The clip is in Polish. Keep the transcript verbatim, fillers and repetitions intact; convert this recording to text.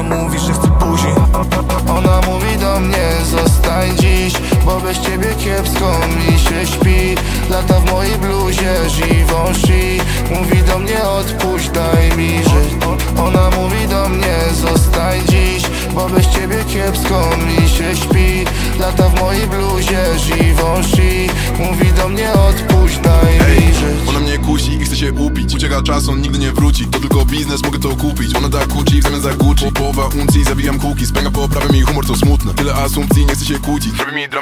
mówi, że chce później. Ona mówi do mnie, zostań dziś, bo bez ciebie kiepsko mi się śpi. Lata w mojej bluzie, żywą szyi. Mówi do mnie, odpuść, daj mi żyć. Ona mówi do mnie, zostań dziś, bo bez ciebie kiepsko mi się śpi. Lata w mojej bluzie, żywą szyi. Mówi do mnie, odpuść, daj mi żyć. Ona mnie kusi i chce się upić. Ucieka czas, on nigdy nie wróci. To tylko biznes, mogę to kupić. Ona da kuci w zamian za Gucci. Połowa uncji, zawijam kuki. Spęga poprawia mi humor, to smutne. Tyle asumpcji, nie chce się kłócić. Robi mi